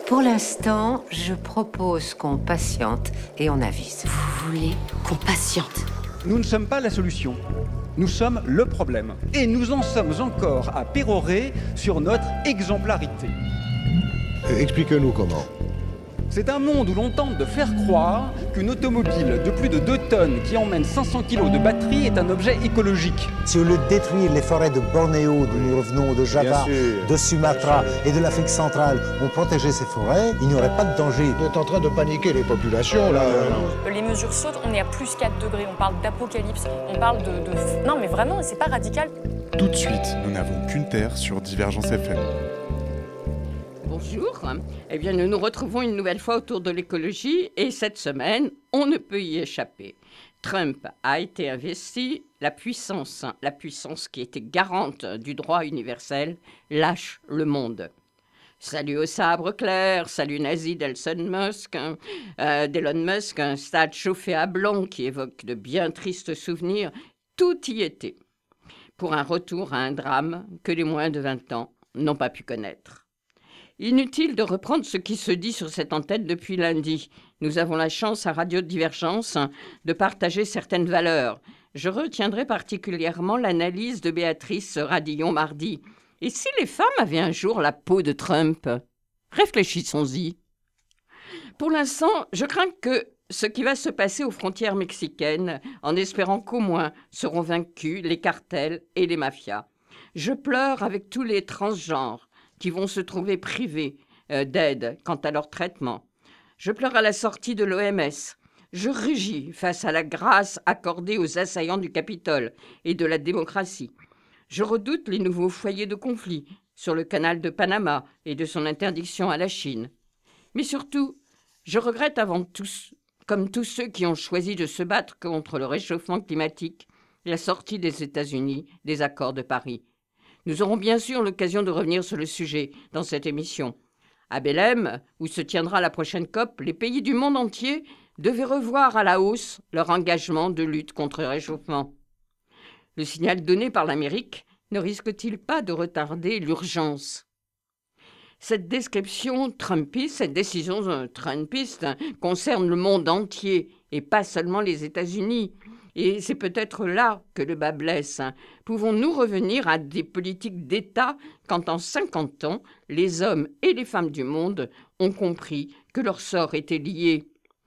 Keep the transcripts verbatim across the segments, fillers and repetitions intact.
Pour l'instant, je propose qu'on patiente et on avise. Vous voulez qu'on patiente ? Nous ne sommes pas la solution. Nous sommes le problème. Et nous en sommes encore à pérorer sur notre exemplarité. Expliquez-nous comment. C'est un monde où l'on tente de faire croire qu'une automobile de plus de deux tonnes qui emmène cinq cents kilos de batterie est un objet écologique. Si au lieu de détruire les forêts de Bornéo, d'où nous revenons, de Java, de Sumatra et de l'Afrique centrale, on protégeait ces forêts, il n'y aurait pas de danger. Vous êtes en train de paniquer les populations, là. Les mesures sautent, on est à plus quatre degrés, on parle d'apocalypse, on parle de, de... Non mais vraiment, c'est pas radical. Tout de suite, nous n'avons qu'une terre sur Divergence F M. Bonjour, eh bien nous nous retrouvons une nouvelle fois autour de l'écologie et cette semaine, on ne peut y échapper. Trump a été investi, la puissance, la puissance qui était garante du droit universel, lâche le monde. Salut au sabre clair, salut nazi d'Elon Musk, euh, d'Elon Musk, un stade chauffé à blanc qui évoque de bien tristes souvenirs, tout y était. Pour un retour à un drame que les moins de vingt ans n'ont pas pu connaître. Inutile de reprendre ce qui se dit sur cette antenne depuis lundi. Nous avons la chance à Radio Divergence de partager certaines valeurs. Je retiendrai particulièrement l'analyse de Béatrice Radillon mardi. Et si les femmes avaient un jour la peau de Trump ? Réfléchissons-y. Pour l'instant, je crains que ce qui va se passer aux frontières mexicaines, en espérant qu'au moins seront vaincus les cartels et les mafias. Je pleure avec tous les transgenres qui vont se trouver privés euh, d'aide quant à leur traitement. Je pleure à la sortie de l'O M S. Je rugis face à la grâce accordée aux assaillants du Capitole et de la démocratie. Je redoute les nouveaux foyers de conflit sur le canal de Panama et de son interdiction à la Chine. Mais surtout, je regrette avant tout, comme tous ceux qui ont choisi de se battre contre le réchauffement climatique, la sortie des États-Unis des accords de Paris. Nous aurons bien sûr l'occasion de revenir sur le sujet dans cette émission. À Belém, où se tiendra la prochaine COP, les pays du monde entier devaient revoir à la hausse leur engagement de lutte contre le réchauffement. Le signal donné par l'Amérique ne risque-t-il pas de retarder l'urgence ? Cette description trumpiste, cette décision trumpiste concerne le monde entier et pas seulement les États-Unis. Et c'est peut-être là que le bât blesse. Pouvons-nous revenir à des politiques d'État quand en cinquante ans, les hommes et les femmes du monde ont compris que leur sort était lié ?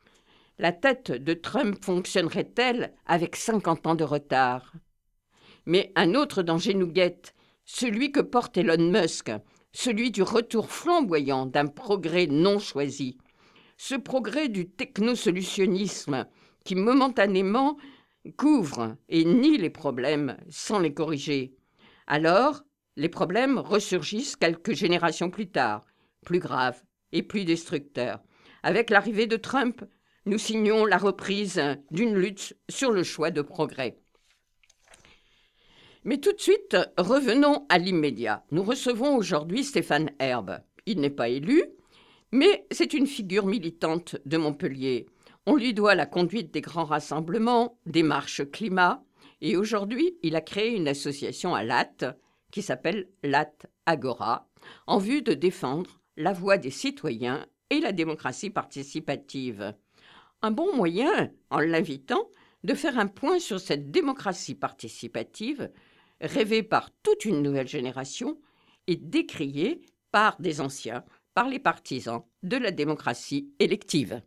La tête de Trump fonctionnerait-elle avec cinquante ans de retard ? Mais un autre danger nous guette, celui que porte Elon Musk, celui du retour flamboyant d'un progrès non choisi. Ce progrès du technosolutionnisme qui momentanément couvre et nie les problèmes sans les corriger. Alors, les problèmes ressurgissent quelques générations plus tard, plus graves et plus destructeurs. Avec l'arrivée de Trump, nous signons la reprise d'une lutte sur le choix de progrès. Mais tout de suite, revenons à l'immédiat. Nous recevons aujourd'hui Stéphane Herbe. Il n'est pas élu, mais c'est une figure militante de Montpellier. On lui doit la conduite des grands rassemblements, des marches climat, et aujourd'hui, il a créé une association à Latte qui s'appelle Latte Agora, en vue de défendre la voix des citoyens et la démocratie participative. Un bon moyen, en l'invitant, de faire un point sur cette démocratie participative, rêvée par toute une nouvelle génération et décriée par des anciens, par les partisans de la démocratie élective.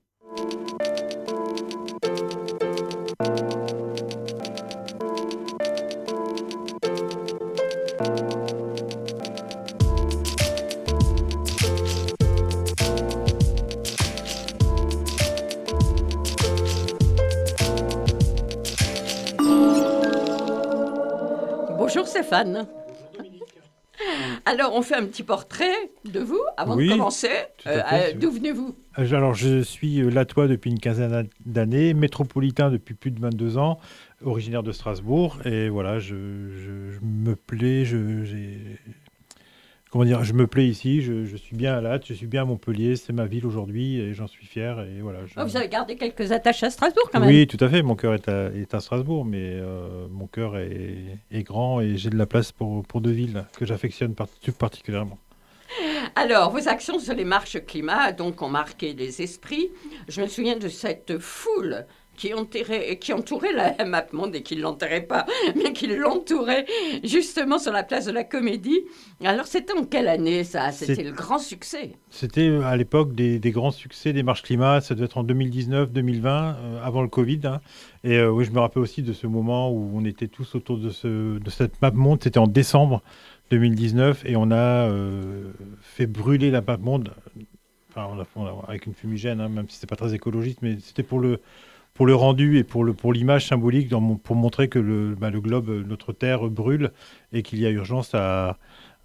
Bonjour Stéphane. Alors, on fait un petit portrait de vous avant oui, de commencer. Euh, euh, d'où venez-vous ? Alors, je suis latois depuis une quinzaine d'années, métropolitain depuis plus de vingt-deux ans, originaire de Strasbourg. Et voilà, je, je, je me plais, je, j'ai... Comment dire, je me plais ici, je, je suis bien à Latte, je suis bien à Montpellier, c'est ma ville aujourd'hui et j'en suis fier. Et voilà, je... oh, vous avez gardé quelques attaches à Strasbourg quand même. Oui, tout à fait, mon cœur est à, est à Strasbourg, mais euh, mon cœur est, est grand et j'ai de la place pour, pour deux villes que j'affectionne part, particulièrement. Alors, vos actions sur les marches climat donc, ont marqué les esprits. Je me souviens de cette foule qui entourait, qui entourait la MapMonde et qui ne l'entourait pas, mais qui l'entourait justement sur la place de la Comédie. Alors, c'était en quelle année, ça? C'était C'est... le grand succès. C'était à l'époque des, des grands succès des marches climat. Ça devait être en deux mille dix-neuf deux mille vingt, euh, avant le Covid. Hein. Et euh, oui, je me rappelle aussi de ce moment où on était tous autour de, ce, de cette MapMonde. C'était en décembre deux mille dix-neuf et on a euh, fait brûler la MapMonde. Enfin, on a, on a, avec une fumigène, hein, même si c'est pas très écologiste, mais c'était pour le pour le rendu et pour, le, pour l'image symbolique, dans mon, pour montrer que le, bah, le globe, notre Terre brûle et qu'il y a urgence à,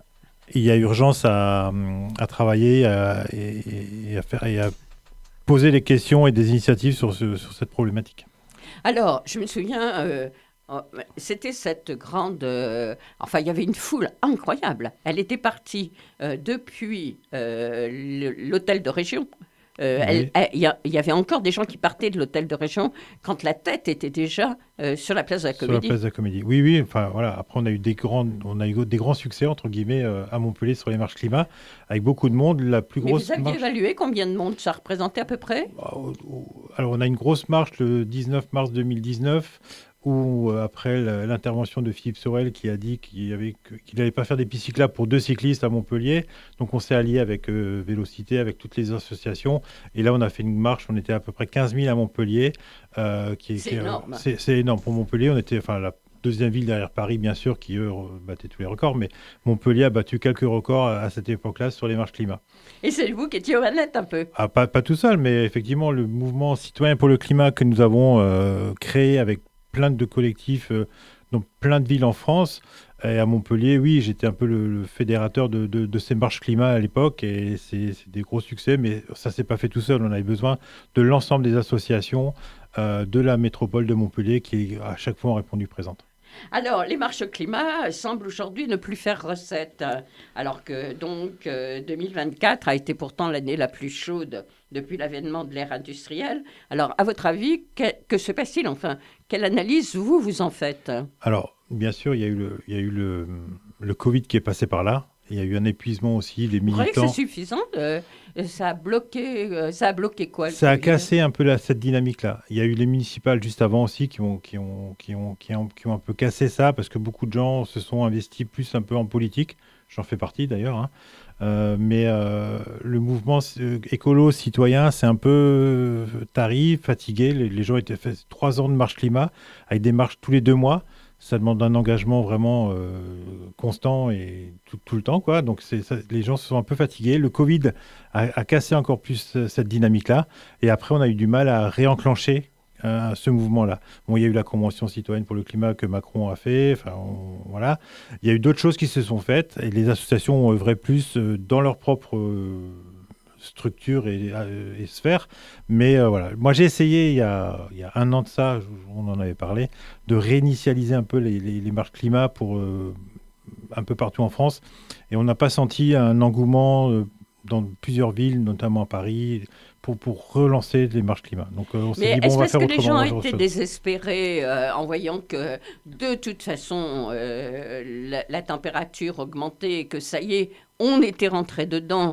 il y a urgence à, à travailler à, et, et, à faire, et à poser des questions et des initiatives sur, ce, sur cette problématique. Alors, je me souviens, euh, c'était cette grande... Euh, enfin, il y avait une foule incroyable. Elle était partie euh, depuis euh, l'hôtel de région. Euh, oui. Il y, y avait encore des gens qui partaient de l'hôtel de région quand la tête était déjà euh, sur la place de la Comédie. Sur la place de la Comédie. Oui, oui. Enfin voilà. Après, on a eu des grands, on a eu des grands succès entre guillemets euh, à Montpellier sur les marches climat, avec beaucoup de monde. La plus Mais grosse. vous aviez marche... évalué combien de monde ça représentait à peu près? Alors, on a une grosse marche le dix-neuf mars deux mille dix-neuf. Où, euh, après l'intervention de Philippe Sorel qui a dit qu'il n'allait qu'il pas faire des pistes cyclables pour deux cyclistes à Montpellier, donc on s'est allié avec euh, Vélocité, avec toutes les associations, et là on a fait une marche, on était à peu près quinze mille à Montpellier. Euh, qui est, c'est qui, énorme. Euh, c'est, c'est énorme pour Montpellier, on était enfin la deuxième ville derrière Paris bien sûr, qui eux battait tous les records, mais Montpellier a battu quelques records à, à cette époque-là sur les marches climat. Et c'est vous qui étiez aux manettes un peu? Ah, pas, pas tout seul, mais effectivement le mouvement citoyen pour le climat que nous avons euh, créé avec plein de collectifs euh, dans plein de villes en France. Et à Montpellier, oui, j'étais un peu le, le fédérateur de, de, de ces marches climat à l'époque et c'est, c'est des gros succès, mais ça ne s'est pas fait tout seul. On avait besoin de l'ensemble des associations euh, de la métropole de Montpellier qui, à chaque fois, ont répondu présente. Alors, les marches climat semblent aujourd'hui ne plus faire recette, alors que donc euh, deux mille vingt-quatre a été pourtant l'année la plus chaude depuis l'avènement de l'ère industrielle. Alors, à votre avis, que, que se passe-t-il? Enfin, quelle analyse vous, vous en faites? Alors, bien sûr, il y a eu le, il y a eu le, le Covid qui est passé par là. Il y a eu un épuisement aussi, les militants... Vous croyez que c'est suffisant de... ça, a bloqué, ça a bloqué quoi? Ça a cassé un peu la, cette dynamique-là. Il y a eu les municipales juste avant aussi qui ont, qui, ont, qui, ont, qui, ont, qui ont un peu cassé ça parce que beaucoup de gens se sont investis plus un peu en politique. J'en fais partie d'ailleurs. Hein. Euh, mais euh, le mouvement euh, écolo citoyen, c'est un peu euh, tari, fatigué. Les, les gens étaient fait trois ans de marche climat avec des marches tous les deux mois. Ça demande un engagement vraiment euh, constant et tout, tout le temps, quoi. Donc, c'est, ça, les gens se sont un peu fatigués. Le Covid a, a cassé encore plus euh, cette dynamique-là. Et après, on a eu du mal à réenclencher euh, ce mouvement-là. Bon, il y a eu la Convention citoyenne pour le climat que Macron a fait. Enfin, on, voilà. Il y a eu d'autres choses qui se sont faites. Et les associations ont œuvré plus euh, dans leur propre... Euh, structure et, et sphère. Mais euh, voilà, moi j'ai essayé il y, a, il y a un an de ça, on en avait parlé, de réinitialiser un peu les, les, les marches climat pour, euh, un peu partout en France. Et on n'a pas senti un engouement euh, dans plusieurs villes, notamment à Paris, pour, pour relancer les marches climat. Donc euh, on s'est Mais dit, bon, on va faire autrement. Est-ce que les gens autrement, étaient désespérés euh, en voyant que de toute façon euh, la, la température augmentait et que ça y est, on était rentré dedans?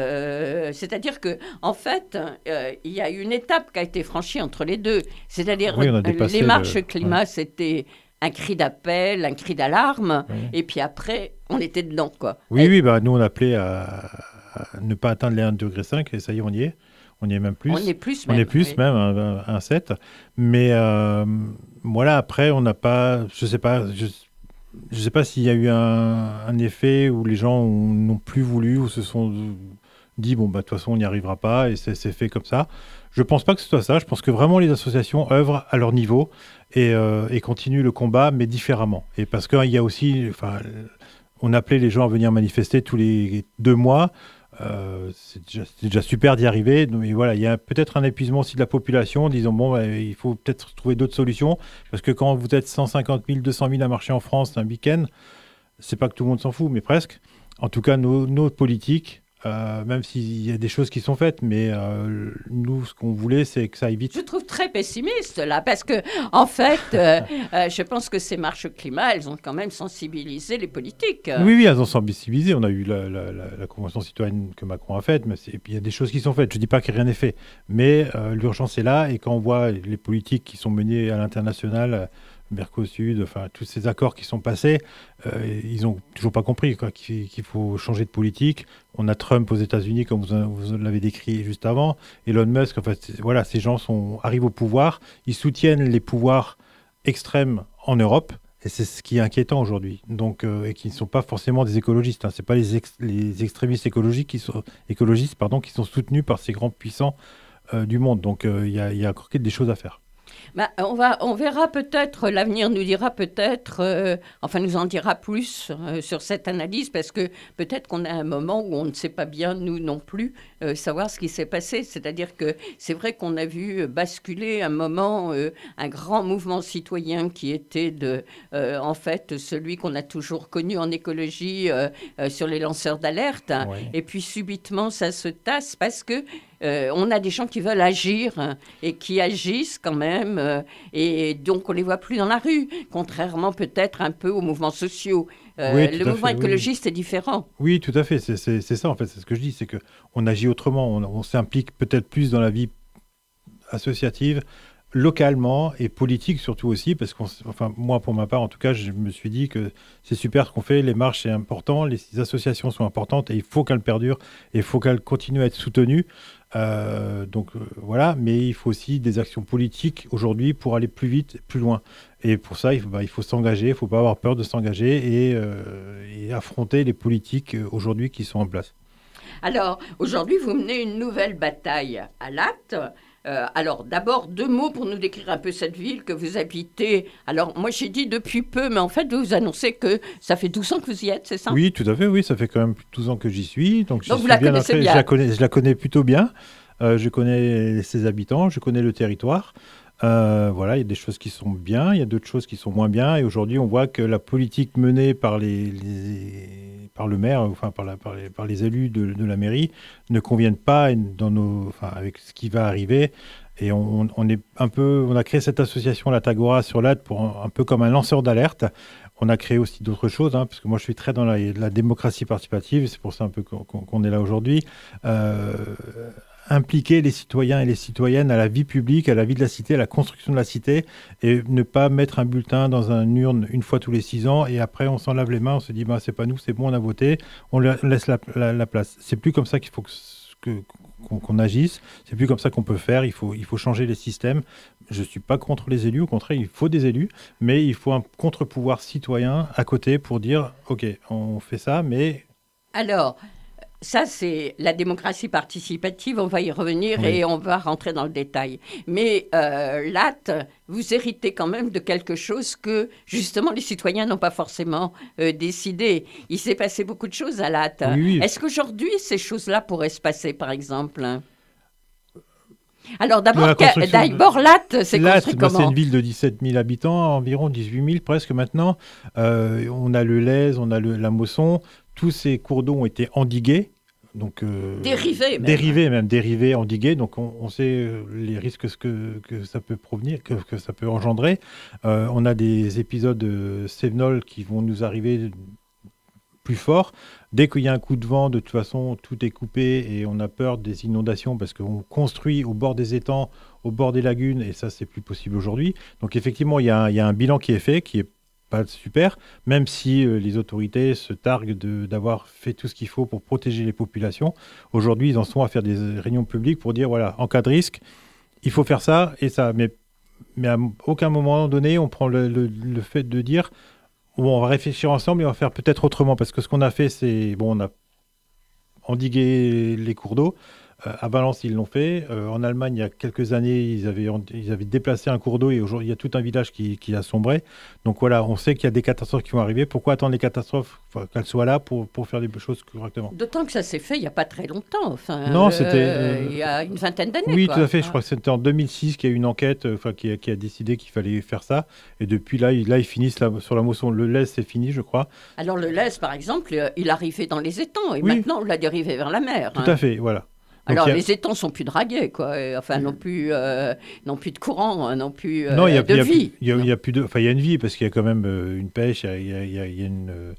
Euh, c'est-à-dire que, en fait, euh, il y a une étape qui a été franchie entre les deux. C'est-à-dire, oui, les marches le... climat, ouais. C'était un cri d'appel, un cri d'alarme, oui. Et puis après, on était dedans, quoi. Oui, et... oui, bah, nous, on appelait à, à ne pas atteindre les un virgule cinq degré, et ça y est, on y est. On y est même plus. On est plus même. On est plus oui. même, un virgule sept. Mais euh, voilà, après, on n'a pas, je sais pas, je, je sais pas s'il y a eu un, un effet où les gens ont, n'ont plus voulu, ou se sont dit, bon, bah, de toute façon, on n'y arrivera pas, et c'est, c'est fait comme ça. Je pense pas que ce soit ça. Je pense que vraiment les associations œuvrent à leur niveau et, euh, et continuent le combat, mais différemment. Et parce qu'il y a aussi, enfin, on appelait les gens à venir manifester tous les deux mois. Euh, c'est, déjà, c'est déjà super d'y arriver. Donc, et voilà, il y a peut-être un épuisement aussi de la population, en disant bon, bah, il faut peut-être trouver d'autres solutions, parce que quand vous êtes cent cinquante mille, deux cent mille à marcher en France un week-end, c'est pas que tout le monde s'en fout, mais presque. En tout cas, nos, nos politiques Euh, même s'il y a des choses qui sont faites, mais euh, nous, ce qu'on voulait, c'est que ça aille vite. Je trouve très pessimiste là, parce que en fait, euh, euh, je pense que ces marches climat, elles ont quand même sensibilisé les politiques. Oui, oui, elles ont sensibilisé. On a eu la, la, la, la convention citoyenne que Macron a faite, mais et puis il y a des choses qui sont faites. Je ne dis pas que rien n'est fait, mais euh, l'urgence est là, et quand on voit les politiques qui sont menées à l'international, Mercosur, enfin tous ces accords qui sont passés, euh, ils n'ont toujours pas compris quoi, qu'il, qu'il faut changer de politique. On a Trump aux États-Unis, comme vous, vous l'avez décrit juste avant, Elon Musk. En fait, voilà, ces gens sont, arrivent au pouvoir, ils soutiennent les pouvoirs extrêmes en Europe, et c'est ce qui est inquiétant aujourd'hui. Donc, euh, et qui ne sont pas forcément des écologistes. Hein. C'est pas les, ex, les extrémistes écologiques qui sont écologistes, pardon, qui sont soutenus par ces grands puissants euh, du monde. Donc, il euh, y, a, y a encore des choses à faire. Bah, on, va, on verra peut-être, l'avenir nous dira peut-être, euh, enfin nous en dira plus euh, sur cette analyse, parce que peut-être qu'on a un moment où on ne sait pas bien, nous non plus, euh, savoir ce qui s'est passé. C'est-à-dire que c'est vrai qu'on a vu basculer un moment, euh, un grand mouvement citoyen qui était de, euh, en fait celui qu'on a toujours connu en écologie euh, euh, sur les lanceurs d'alerte. Ouais. Et puis subitement, ça se tasse parce que Euh, on a des gens qui veulent agir hein, et qui agissent quand même euh, et donc on les voit plus dans la rue, contrairement peut-être un peu aux mouvements sociaux. Euh, oui, le mouvement fait, écologiste oui. est différent. Oui, tout à fait. C'est, c'est, c'est ça en fait. C'est ce que je dis, c'est que on agit autrement. On, on s'implique peut-être plus dans la vie associative, localement et politique surtout aussi, parce qu'on, enfin moi pour ma part en tout cas, je me suis dit que c'est super ce qu'on fait, les marches c'est important, les associations sont importantes et il faut qu'elles perdurent et il faut qu'elles continuent à être soutenues. Euh, donc euh, voilà, mais il faut aussi des actions politiques aujourd'hui pour aller plus vite, plus loin. Et pour ça, il faut, bah, il faut s'engager, il ne faut pas avoir peur de s'engager et, euh, et affronter les politiques aujourd'hui qui sont en place. Alors aujourd'hui, vous menez une nouvelle bataille à Latte. Euh, alors, d'abord, deux mots pour nous décrire un peu cette ville que vous habitez. Alors, moi, j'ai dit depuis peu, mais en fait, vous annoncez que ça fait douze ans que vous y êtes, c'est ça ? Oui, tout à fait, oui, ça fait quand même douze ans que j'y suis. Donc, donc vous la bien connaissez entré, bien. Je la connais, je la connais plutôt bien. Euh, je connais ses habitants, je connais le territoire. Euh, voilà, il y a des choses qui sont bien, il y a d'autres choses qui sont moins bien. Et aujourd'hui, on voit que la politique menée par les... les par le maire, enfin par, la, par, les, par les élus de, de la mairie, ne conviennent pas dans nos, enfin, avec ce qui va arriver. Et on, on, est un peu, on a créé cette association, la Tagora, sur Latte, pour un, un peu comme un lanceur d'alerte. On a créé aussi d'autres choses, hein, parce que moi je suis très dans la, la démocratie participative, c'est pour ça un peu qu'on, qu'on est là aujourd'hui. Euh, impliquer les citoyens et les citoyennes à la vie publique, à la vie de la cité, à la construction de la cité, et ne pas mettre un bulletin dans une urne une fois tous les six ans, et après on s'en lave les mains, on se dit bah, c'est pas nous, c'est bon, on a voté, on laisse la, la, la place. C'est plus comme ça qu'il faut que, que, qu'on, qu'on agisse, c'est plus comme ça qu'on peut faire, il faut, il faut changer les systèmes. Je ne suis pas contre les élus, au contraire, il faut des élus, mais il faut un contre-pouvoir citoyen à côté pour dire ok, on fait ça, mais... Alors... Ça, c'est la démocratie participative, on va y revenir oui. et on va rentrer dans le détail. Mais euh, Latte, vous héritez quand même de quelque chose que, justement, les citoyens n'ont pas forcément euh, décidé. Il s'est passé beaucoup de choses à Latte. Oui, oui. Est-ce qu'aujourd'hui, ces choses-là pourraient se passer, par exemple ? Alors d'abord, d'abord Latte, c'est Latte, construit bah, comment ? C'est une ville de dix-sept mille habitants, environ dix-huit mille presque maintenant. Euh, on a le Lez, on a le, la Mosson. Tous ces cours d'eau ont été endigués. Donc, euh, dérivés même. Dérivés même, dérivés, endigués. Donc on, on sait les risques que, que ça peut provenir, que, que ça peut engendrer. Euh, on a des épisodes de Cévenol qui vont nous arriver plus forts. Dès qu'il y a un coup de vent, de toute façon, tout est coupé et on a peur des inondations parce qu'on construit au bord des étangs, au bord des lagunes, et ça, c'est plus possible aujourd'hui. Donc effectivement, il y a un, il y a un bilan qui est fait, qui est pas super, même si euh, les autorités se targuent de, d'avoir fait tout ce qu'il faut pour protéger les populations. Aujourd'hui, ils en sont à faire des réunions publiques pour dire, voilà, en cas de risque, il faut faire ça et ça. Mais, mais à aucun moment donné, on prend le, le, le fait de dire, bon, on va réfléchir ensemble et on va faire peut-être autrement. Parce que ce qu'on a fait, c'est, bon, on a endigué les cours d'eau, Euh, à Valence, ils l'ont fait. Euh, en Allemagne, il y a quelques années, ils avaient, ils avaient déplacé un cours d'eau et aujourd'hui, il y a tout un village qui, qui a sombré. Donc voilà, on sait qu'il y a des catastrophes qui vont arriver. Pourquoi attendre les catastrophes, enfin, qu'elles soient là pour, pour faire des choses correctement? D'autant que ça s'est fait il n'y a pas très longtemps. Enfin, Non, euh, c'était, euh, il y a une vingtaine d'années. Oui, quoi. tout à fait. Je Ah. crois que c'était en deux mille six qu'il y a eu une enquête euh, enfin, qui, a, qui a décidé qu'il fallait faire ça. Et depuis là, ils, là, ils finissent là, sur la moisson. Le lait, c'est fini, je crois. Alors le lait, par exemple, euh, il arrivait dans les étangs et Oui. maintenant on l'a dérivé vers la mer. Tout hein. à fait, voilà. Donc, Alors il y a- les étangs sont plus dragués, quoi. Et, enfin, non plus, euh, non plus de courant, hein, non plus euh, non, il y a, de il y a vie. plus- il y a- il y a plus de. Enfin, il y a une vie parce qu'il y a quand même euh, une pêche. Il y a, il y a- il y a- il y a une. euh,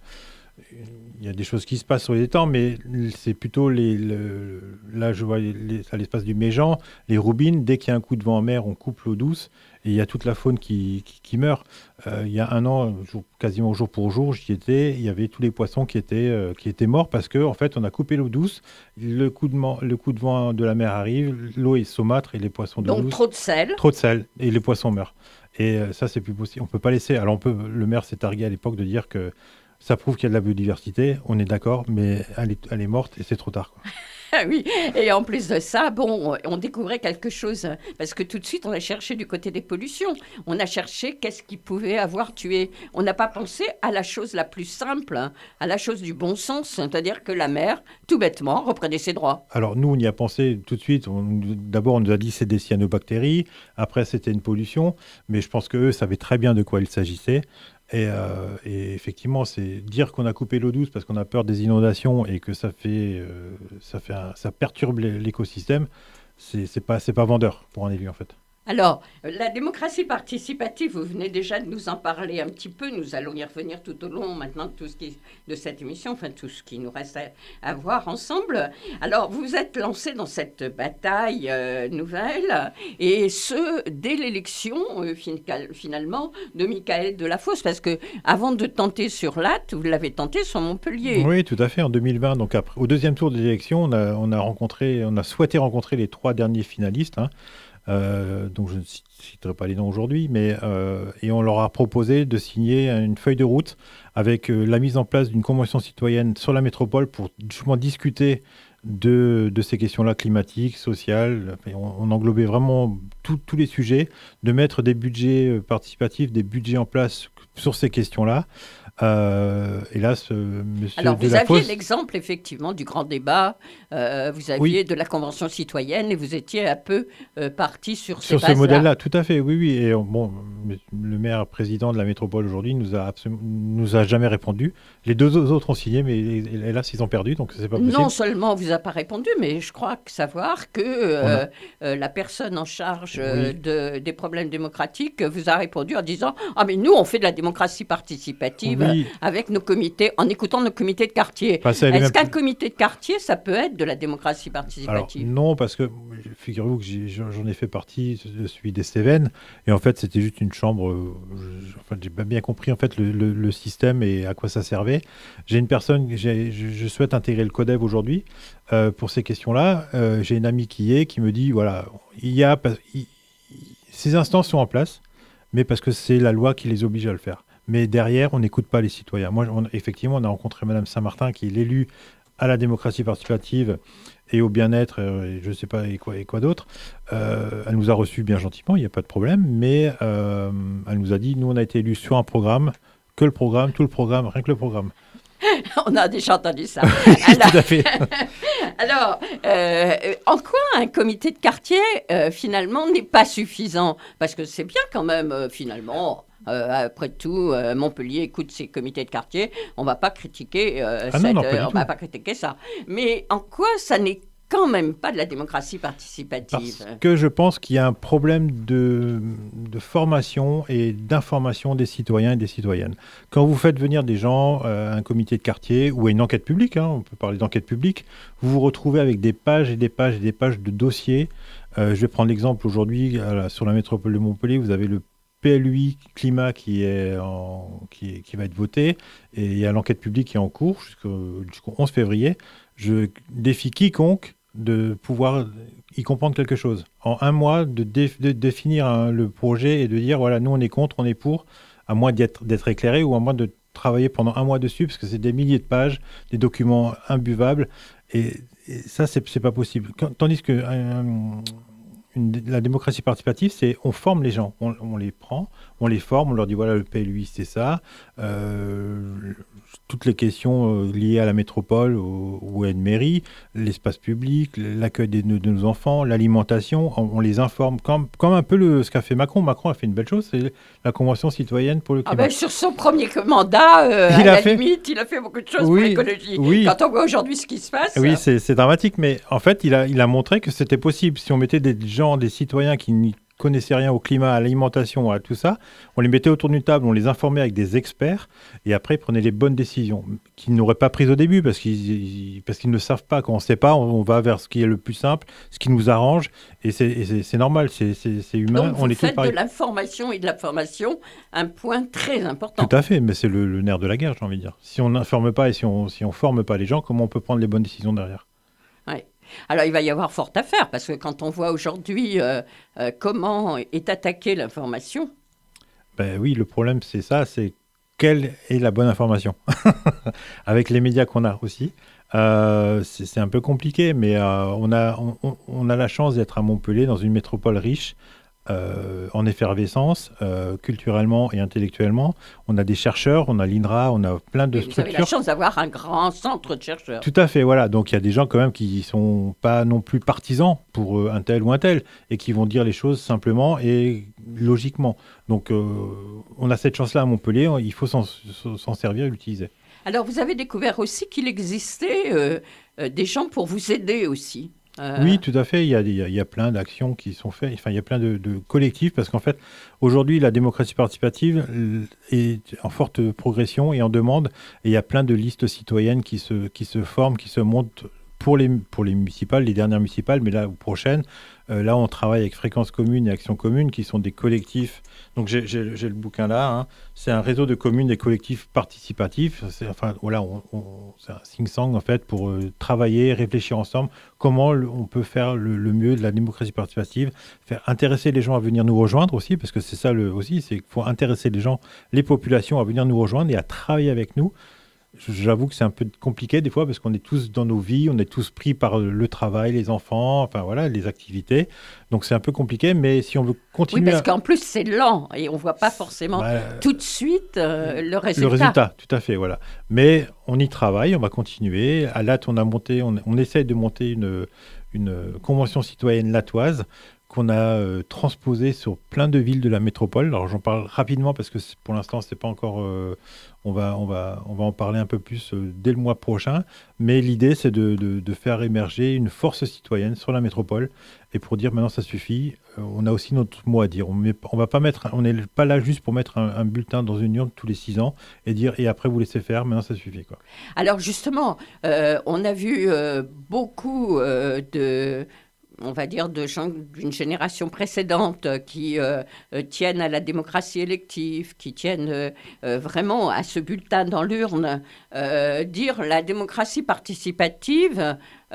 Il y a des choses qui se passent sur les étangs, mais c'est plutôt les. le- là, je vois les- les- à l'espace du Méjean, les roubines. Dès qu'il y a un coup de vent en mer, on coupe l'eau douce et il y a toute la faune qui, qui, qui meurt. Euh, il y a un an, jour- quasiment jour pour jour, j'y étais. Il y avait tous les poissons qui étaient euh, qui étaient morts parce que en fait, on a coupé l'eau douce. Le coup de man- le coup de vent de la mer arrive, l'eau est saumâtre et les poissons d'eau Donc douce. trop de sel. Trop de sel et les poissons meurent. Et euh, ça, c'est plus possible. On peut pas laisser. Alors, on peut. Le maire s'est targué à l'époque de dire que ça prouve qu'il y a de la biodiversité. On est d'accord, mais elle est, elle est morte et c'est trop tard, quoi. Ah oui, et en plus de ça, bon, on découvrait quelque chose, hein, parce que tout de suite, on a cherché du côté des pollutions. On a cherché qu'est-ce qui pouvait avoir tué. On n'a pas pensé à la chose la plus simple, hein, à la chose du bon sens, c'est-à-dire que la mer, tout bêtement, reprenait ses droits. Alors, nous, on y a pensé tout de suite. On- D'abord, on nous a dit c'est des cyanobactéries. Après, c'était une pollution. Mais je pense qu'eux savaient très bien de quoi il s'agissait. Et, euh, et effectivement, c'est dire qu'on a coupé l'eau douce parce qu'on a peur des inondations et que ça fait, euh, ça fait, un- ça perturbe l'é- l'écosystème. C'est c'est pas, c'est pas vendeur pour un élu en fait. Alors, euh, la démocratie participative, vous venez déjà de nous en parler un petit peu. Nous allons y revenir tout au long maintenant de, tout ce qui, de cette émission, enfin tout ce qui nous reste à, à voir ensemble. Alors, vous êtes lancé dans cette bataille euh, nouvelle, et ce, dès l'élection, euh, fin- finalement, de Michael Delafosse, parce que avant de tenter sur Latte, vous l'avez tenté sur Montpellier. Oui, tout à fait. En deux mille vingt, donc après, au deuxième tour de l'élection, on a, on a rencontré, on a souhaité rencontrer les trois derniers finalistes. Hein. Euh, donc je ne citerai pas les noms aujourd'hui, mais euh, et on leur a proposé de signer une feuille de route avec euh, la mise en place d'une convention citoyenne sur la métropole pour justement discuter de, de ces questions-là climatiques, sociales. Enfin, on, on englobait vraiment tout- tous les sujets, de mettre des budgets euh, participatifs, des budgets en place sur ces questions-là. Euh, hélas, euh, monsieur Alors, vous Delafosse... aviez l'exemple, effectivement, du grand débat, euh, vous aviez Oui. de la Convention citoyenne, et vous étiez un peu euh, parti sur, Sur ces ce bases-là. modèle-là, tout à fait, oui, oui. Et euh, bon, le maire président de la métropole aujourd'hui nous a absolument, nous a jamais répondu. Les deux autres ont signé, mais hélas, ils ont perdu, donc c'est pas possible. Non seulement on vous a pas répondu, mais je crois que savoir que euh, euh, la personne en charge euh, Oui. de, des problèmes démocratiques vous a répondu en disant « Ah, mais nous, on fait de la démocratie participative Oui. avec nos comités, en écoutant nos comités de quartier. Enfin, ça, elle est Est-ce même qu'un plus- comité de quartier, ça peut être de la démocratie Alors, participative ?» non, parce que figurez-vous que j'ai- j'en ai fait partie, de celui des Cévennes, et en fait, c'était juste une chambre. euh, je- Enfin, j'ai pas bien compris en fait le, le- le système et à quoi ça servait. J'ai une personne, j'ai- je, je souhaite intégrer le CODEV aujourd'hui euh, pour ces questions-là. Euh, j'ai une amie qui y est, qui me dit voilà, il y a pas- il- il- ces instances sont en place, mais parce que c'est la loi qui les oblige à le faire. Mais derrière, on n'écoute pas les citoyens. Moi, on- effectivement, on a rencontré Madame Saint-Martin, qui est l'élue à la démocratie participative et au bien-être, euh, et je ne sais pas, et quoi, et quoi d'autre. Euh, elle nous a reçus bien gentiment, il n'y a pas de problème, mais euh, elle nous a dit, nous, on a été élus sur un programme, que le programme, tout le programme, rien que le programme. On a déjà entendu ça. Tout à fait. Alors, euh, en quoi un comité de quartier, euh, finalement, n'est pas suffisant? Parce que c'est bien quand même, euh, finalement, euh, après tout, euh, Montpellier écoute ses comités de quartier, on ne va pas critiquer euh, Ah non, cette- non, pas du euh, on tout. va pas critiquer ça. Mais en quoi ça n'est quand même pas de la démocratie participative? Parce que je pense qu'il y a un problème de, de formation et d'information des citoyens et des citoyennes. Quand vous faites venir des gens euh, à un comité de quartier ou à une enquête publique, hein, on peut parler d'enquête publique, vous vous retrouvez avec des pages et des pages et des pages de dossiers. Euh, je vais prendre l'exemple aujourd'hui, à la- sur la métropole de Montpellier, vous avez le P L U I climat qui, est en, qui, est- qui va être voté, et il y a l'enquête publique qui est en cours jusqu'au, jusqu'au onze février. Je défie quiconque de pouvoir y comprendre quelque chose. En un mois, de, dé- de définir un- le projet et de dire, voilà, nous on est contre, on est pour, à moins d'être, d'être éclairé ou à moins de travailler pendant un mois dessus, parce que c'est des milliers de pages, des documents imbuvables, et, et ça, c'est, c'est pas possible. Quand- tandis que euh, une- la démocratie participative, c'est on forme les gens, on, on les prend, on les forme, on leur dit voilà, le P L U I, c'est ça. Euh, toutes les questions euh, liées à la métropole ou, ou à une mairie, l'espace public, l'accueil des- de, de nos enfants, l'alimentation, on, on les informe comme, comme un peu le, ce qu'a fait Macron. Macron a fait une belle chose, c'est la Convention citoyenne pour le Ah climat. ben, sur son premier mandat, euh, Il à a la fait- limite, il a fait beaucoup de choses Oui, pour l'écologie. oui. Quand on voit aujourd'hui ce qui se passe, Oui, c'est, c'est dramatique, mais en fait, il a, il a montré que c'était possible. Si on mettait des gens, des citoyens qui n'y connaissaient rien au climat, à l'alimentation, à tout ça, on les mettait autour d'une table, on les informait avec des experts, et après, ils prenaient les bonnes décisions, qu'ils n'auraient pas prises au début, parce qu'ils, ils- parce qu'ils ne savent pas. Quand on ne sait pas, on, on va vers ce qui est le plus simple, ce qui nous arrange, et c'est, et c'est, c'est normal, c'est, c'est, c'est humain. donc on vous est tous faites de pareils. l'information et de la formation un point très important. Tout à fait, mais c'est le, le nerf de la guerre, j'ai envie de dire. Si on n'informe pas et si on si on forme pas les gens, comment on peut prendre les bonnes décisions derrière? Ouais. Alors, il va y avoir fort à faire, parce que quand on voit aujourd'hui euh, euh, comment est attaquée l'information, Ben oui, le problème, c'est ça, c'est quelle est la bonne information avec les médias qu'on a aussi. Euh, c'est, c'est un peu compliqué, mais euh, on, a, on, on- on a la chance d'être à Montpellier, dans une métropole riche, euh, en effervescence, euh, culturellement et intellectuellement. On a des chercheurs, on a l'INRA, on a plein de et vous avez la structures. chance d'avoir un grand centre de chercheurs. Tout à fait, voilà. Donc il y a des gens quand même qui sont pas non plus partisans pour euh, un tel ou un tel et qui vont dire les choses simplement et logiquement. Donc euh, on a cette chance-là à Montpellier, il faut s'en, s'en servir et l'utiliser. Alors, vous avez découvert aussi qu'il existait euh, euh, des gens pour vous aider aussi. Euh, Oui, tout à fait. Il y a, il y a- il y a plein d'actions qui sont faites. Enfin, il y a plein de, de collectifs parce qu'en fait, aujourd'hui, la démocratie participative euh, est en forte progression et en demande. Et il y a plein de listes citoyennes qui se, qui se forment, qui se montent pour les, pour les municipales, les dernières municipales, mais là, aux prochaines. Euh, là, on travaille avec Fréquence Commune et Action Commune, qui sont des collectifs. Donc, j'ai, j'ai- j'ai le bouquin là. Hein. C'est un réseau de communes et collectifs participatifs. C'est, enfin, voilà, on- on- c'est un think-tank, en fait, pour euh, travailler, réfléchir ensemble comment le- on peut faire le, le mieux de la démocratie participative, faire intéresser les gens à venir nous rejoindre aussi, parce que c'est ça le, aussi, c'est qu'il faut intéresser les gens, les populations à venir nous rejoindre et à travailler avec nous. J'avoue que c'est un peu compliqué des fois parce qu'on est tous dans nos vies, on est tous pris par le travail, les enfants, enfin voilà, les activités. Donc c'est un peu compliqué, mais si on veut Oui, continuer parce à... qu'en plus, c'est lent et on ne voit pas forcément Bah, tout de suite euh, le résultat. Le résultat, tout à fait, voilà. Mais on y travaille, on va continuer. À Latte, on a monté, on, on essaye de monter une, une convention citoyenne latoise qu'on a euh, transposée sur plein de villes de la métropole. Alors j'en parle rapidement parce que c'est- pour l'instant c'est pas encore. euh, on va, on va, on va en parler un peu plus euh, dès le mois prochain. Mais l'idée c'est de, de- de faire émerger une force citoyenne sur la métropole et pour dire maintenant ça suffit. euh, on a aussi notre mot à dire. On met, on va pas mettre, on n'est pas là juste pour mettre un, un bulletin dans une urne tous les six ans et dire et après vous laissez faire. Maintenant ça suffit quoi. Alors justement, euh, on a vu euh, beaucoup euh, de, on va dire, de gens d'une génération précédente euh, qui euh, euh, tiennent à la démocratie élective, qui tiennent euh, euh, vraiment à ce bulletin dans l'urne, euh, dire la démocratie participative,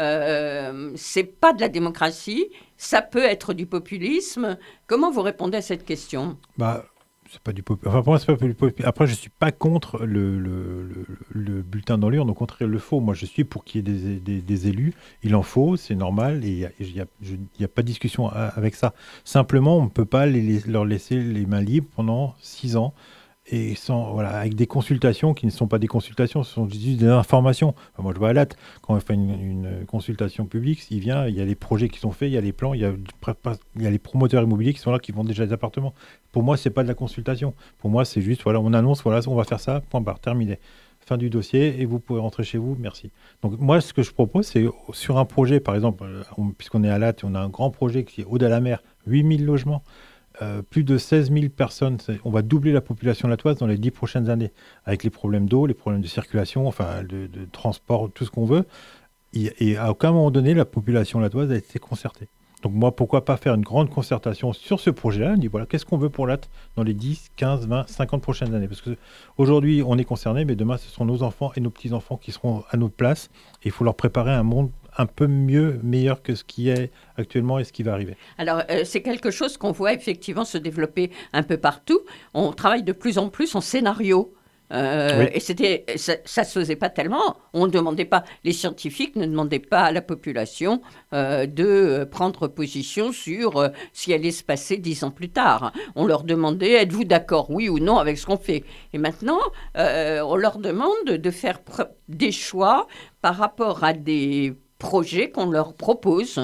euh, c'est pas de la démocratie, ça peut être du populisme. Comment vous répondez à cette question? Bah, c'est pas du pop... Enfin, pour moi, c'est pas du pop... Après, je suis pas contre le, le, le, le bulletin dans l'urne. Au contraire, il le faut. Moi, je suis pour qu'il y ait des, des, des élus. Il en faut, c'est normal. Et il n'y a, y a, je- y a pas de discussion à- avec ça. Simplement, on ne peut pas les, les- leur laisser les mains libres pendant six ans. Et sans, voilà, avec des consultations qui ne sont pas des consultations, ce sont juste des informations. Enfin, moi, je vois à Latte, quand on fait une, une consultation publique, il vient, il y a les projets qui sont faits, il y a les plans, il y a, il y a les promoteurs immobiliers qui sont là, qui vendent déjà des appartements. Pour moi, c'est pas de la consultation. Pour moi, c'est juste, voilà, on annonce, voilà, on va faire ça, point barre, terminé. Fin du dossier, et vous pouvez rentrer chez vous, merci. Donc, moi, ce que je propose, c'est sur un projet, par exemple, euh, on- puisqu'on est à Latte, on a un grand projet qui est Aude à la mer, huit mille logements. Euh, plus de seize mille personnes. C'est- On va doubler la population latoise dans les dix prochaines années, avec les problèmes d'eau, les problèmes de circulation, enfin de, de transport, tout ce qu'on veut. Et, et à aucun moment donné, la population latoise a été concertée. Donc moi, pourquoi pas faire une grande concertation sur ce projet-là? On dit, voilà, qu'est-ce qu'on veut pour Latte dans les dix, quinze, vingt, cinquante prochaines années? Parce qu'aujourd'hui, on est concerné, mais demain, ce seront nos enfants et nos petits-enfants qui seront à notre place. Et il faut leur préparer un monde un peu mieux, meilleur que ce qui est actuellement et ce qui va arriver. Alors, euh, c'est quelque chose qu'on voit effectivement se développer un peu partout. On travaille de plus en plus en scénario. Euh, Oui. Et c'était, ça, ça se faisait pas tellement. On ne demandait pas, les scientifiques ne demandaient pas à la population euh, de euh, prendre position sur euh, ce qui allait se passer dix ans plus tard. On leur demandait, êtes-vous d'accord, oui ou non, avec ce qu'on fait? Et maintenant, euh, on leur demande de faire pr- des choix par rapport à des projets qu'on leur propose.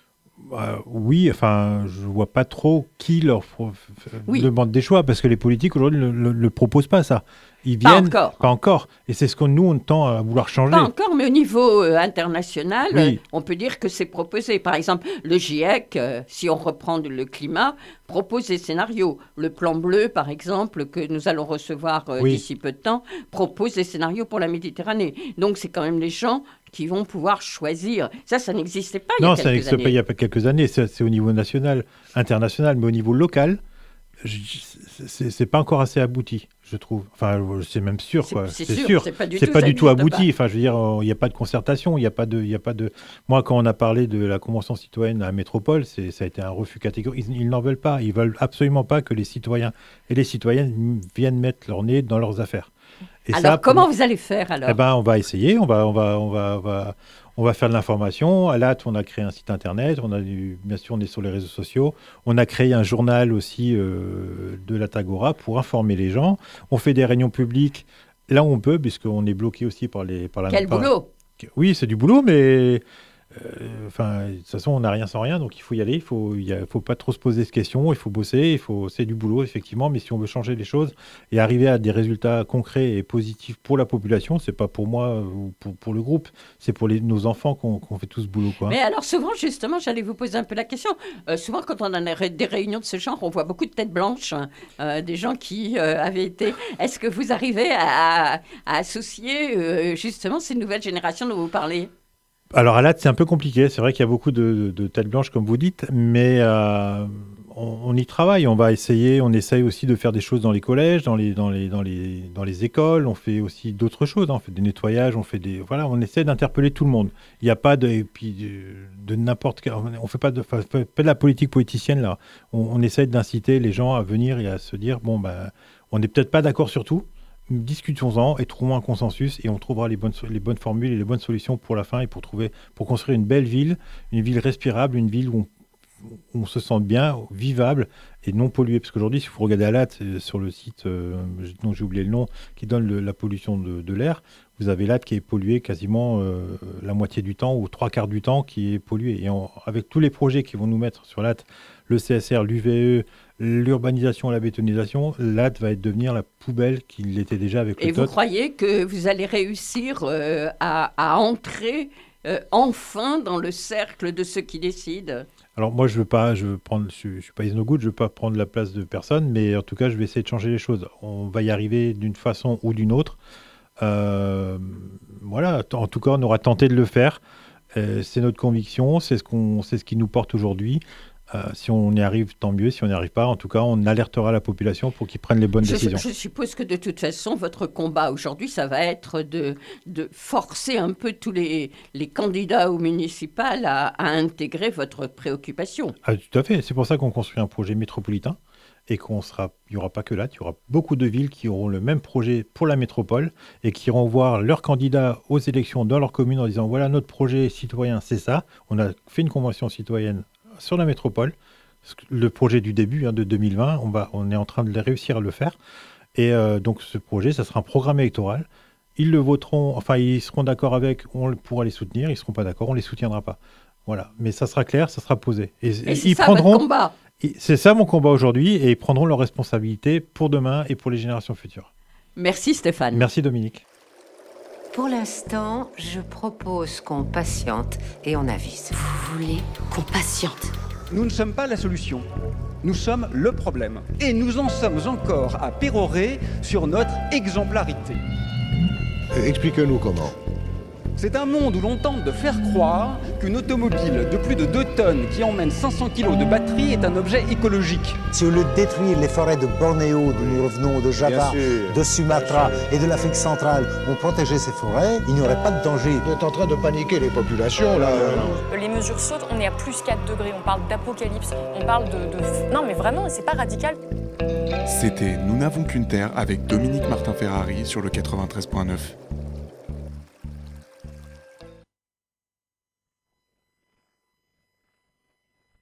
Bah, oui, enfin, je vois pas trop qui leur pro- f- Oui. demande des choix, parce que les politiques aujourd'hui ne le, le proposent pas, ça. Ils Pas viennent, encore. pas encore. Et c'est ce que nous, on tend à vouloir changer. Pas encore, mais au niveau euh, international, Oui. euh, on peut dire que c'est proposé. Par exemple, le GIEC, euh, si on reprend le climat, propose des scénarios. Le plan bleu, par exemple, que nous allons recevoir euh, Oui. d'ici peu de temps, propose des scénarios pour la Méditerranée. Donc, c'est quand même les gens qui vont pouvoir choisir. Ça, ça n'existait pas il y a Non, ça quelques n'existe pas années. il y a pas quelques années. C'est c'est au niveau national, international, mais au niveau local, je- c'est c'est pas encore assez abouti, je trouve. Enfin, c'est même sûr, C'est- quoi. c'est C'est sûr, sûr. c'est pas du C'est tout, pas ça du tout n'existe abouti. pas. Enfin, je veux dire, euh, il n'y a pas de concertation, il n'y a pas de, il y a pas de. Moi, quand on a parlé de la convention citoyenne à Métropole, c'est, ça a été un refus catégorique. Ils, ils n'en veulent pas. Ils veulent absolument pas que les citoyens et les citoyennes viennent mettre leur nez dans leurs affaires. Et Alors, ça, pour- comment vous allez faire alors eh ben, on va essayer, on va, on va, on va, on va, on va faire de l'information. À l'A T, on a créé un site internet, on a du- bien sûr, on est sur les réseaux sociaux. On a créé un journal aussi euh, de la Tagora pour informer les gens. On fait des réunions publiques là où on peut, puisqu'on est bloqué aussi par les, par la. Quel par- boulot? Oui, c'est du boulot, mais euh, enfin, de toute façon, on n'a rien sans rien, donc il faut y aller. Il faut, il y a- faut pas trop se poser de questions. Il faut bosser. Il faut, c'est du boulot effectivement, mais si on veut changer les choses et arriver à des résultats concrets et positifs pour la population, c'est pas pour moi ou pour, pour le groupe, c'est pour les, nos enfants qu'on, qu'on fait tout ce boulot, quoi. Mais alors souvent, justement, j'allais vous poser un peu la question. Euh, souvent, quand on a des ré- des réunions de ce genre, on voit beaucoup de têtes blanches, hein, euh, des gens qui euh, avaient été... Est-ce que vous arrivez à, à associer euh, justement ces nouvelles générations dont vous parlez? Alors à l'A T, c'est un peu compliqué. C'est vrai qu'il y a beaucoup de, de têtes blanches, comme vous dites, mais euh, on, on y travaille. On va essayer. On essaye aussi de faire des choses dans les collèges, dans les, dans les, dans les, dans les écoles. On fait aussi d'autres choses. hein. On fait des nettoyages. On fait des, voilà. On essaie d'interpeller tout le monde. Il n'y a pas de, et puis de, de n'importe quel. On fait pas de, enfin, fait pas de la politique politicienne là. On, on essaie d'inciter les gens à venir et à se dire bon ben, on n'est peut-être pas d'accord sur tout. Discutons-en et trouvons un consensus et on trouvera les bonnes, so- les bonnes formules et les bonnes solutions pour la fin et pour, trouver, pour construire une belle ville, une ville respirable, une ville où on, où on se sent bien, vivable et non polluée. Parce qu'aujourd'hui, si vous regardez à l'A T, euh, sur le site euh, dont j'ai oublié le nom, qui donne le- la pollution de, de l'air, vous avez l'A T qui est pollué quasiment euh, la moitié du temps ou trois quarts du temps qui est pollué. Et on- avec tous les projets qui vont nous mettre sur l'A T, le C S R, l'U V E, l'urbanisation, la bétonisation, l'A T va être devenir la poubelle qu'il l'était déjà avec Et le vous T O T. croyez que vous allez réussir euh, à, à entrer euh, enfin dans le cercle de ceux qui décident? Alors moi, je veux pas, je veux prendre, je, je suis pas no good, je veux pas prendre la place de personne, mais en tout cas, je vais essayer de changer les choses. On va y arriver d'une façon ou d'une autre. Euh, voilà, t- en tout cas, on aura tenté de le faire. Euh, c'est notre conviction, c'est ce qu'on, c'est ce qui nous porte aujourd'hui. Euh, si on y arrive, tant mieux. Si on n'y arrive pas, en tout cas, on alertera la population pour qu'ils prennent les bonnes Je, décisions. je suppose que de toute façon, votre combat aujourd'hui, ça va être de, de forcer un peu tous les, les candidats au municipal à, à intégrer votre préoccupation. Ah, tout à fait. C'est pour ça qu'on construit un projet métropolitain et qu'on sera, il n'y aura pas que là, il y aura beaucoup de villes qui auront le même projet pour la métropole et qui iront voir leurs candidats aux élections dans leur commune en disant voilà notre projet citoyen, c'est ça. On a fait une convention citoyenne sur la métropole, le projet du début hein, de deux mille vingt, on, va, on est en train de réussir à le faire. Et euh, donc ce projet, ça sera un programme électoral. Ils le voteront, enfin ils seront d'accord avec, on pourra les soutenir, ils ne seront pas d'accord, on ne les soutiendra pas. Voilà, mais ça sera clair, ça sera posé. Et, Et c'est ils ça prendront, votre combat. ils- c'est ça mon combat aujourd'hui, et ils prendront leurs responsabilités pour demain et pour les générations futures. Merci Stéphane. Merci Dominique. Pour l'instant, je propose qu'on patiente et on avise. Vous voulez qu'on patiente? Nous ne sommes pas la solution. Nous sommes le problème. Et nous en sommes encore à pérorer sur notre exemplarité. Euh, Expliquez-nous comment. C'est un monde où l'on tente de faire croire qu'une automobile de plus de deux tonnes qui emmène cinq cents kilos de batterie est un objet écologique. Si au lieu de détruire les forêts de Bornéo, d'où nous revenons, de Java, Bien sûr. de Sumatra et de l'Afrique centrale, on protégeait ces forêts, il n'y aurait pas de danger. Vous êtes en train de paniquer les populations, là. Les mesures sautent, on est à plus quatre degrés, on parle d'apocalypse, on parle de, de... Non mais vraiment, c'est pas radical. C'était Nous n'avons qu'une terre avec Dominique Martin-Ferrari sur le quatre-vingt-treize point neuf.